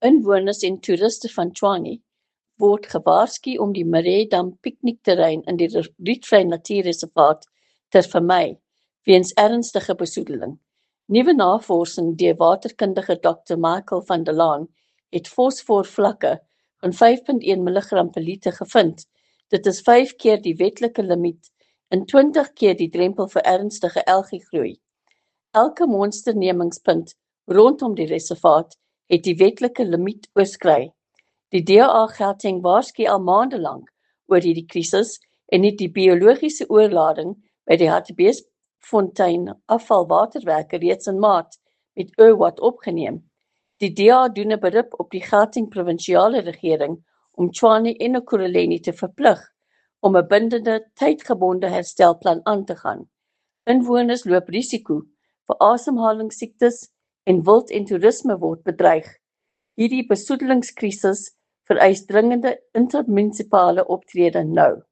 Inwoners en toeriste van Tshwane word gewaarsku om die Marais-dam piknikterrein in die Rietvlei Natuurreservaat te vermy, weens ernstige besoedeling. Nuwe navorsing deur waterkundige Dr. Michael van der Laan het fosforvlakke van 5,1 mg per liter gevind. Dit is 5 keer die wetlike limiet en 20 keer die drempel vir ernstige algae-groei. Elke monsternemingspunt rondom die reservaat het die wetlike limiet oorskry. Die DA Gauteng waarsku al maande lank oor hierdie krisis en het die biologiese oorlading by die Hartbeesfontein afvalwaterwerke reeds in Maart met OWAT opgeneem. Die DA doen 'n beroep op die Gauteng provinsiale regering om Tshwane en Ekurhuleni te verplig om 'n bindende, tydgebonde herstelplan aan te gaan. Inwoners loop risiko vir asemhalingssiektes en wild en toerisme word bedreig. Hierdie besoedelingskrisis vereis dringende intermunisipale optrede nou.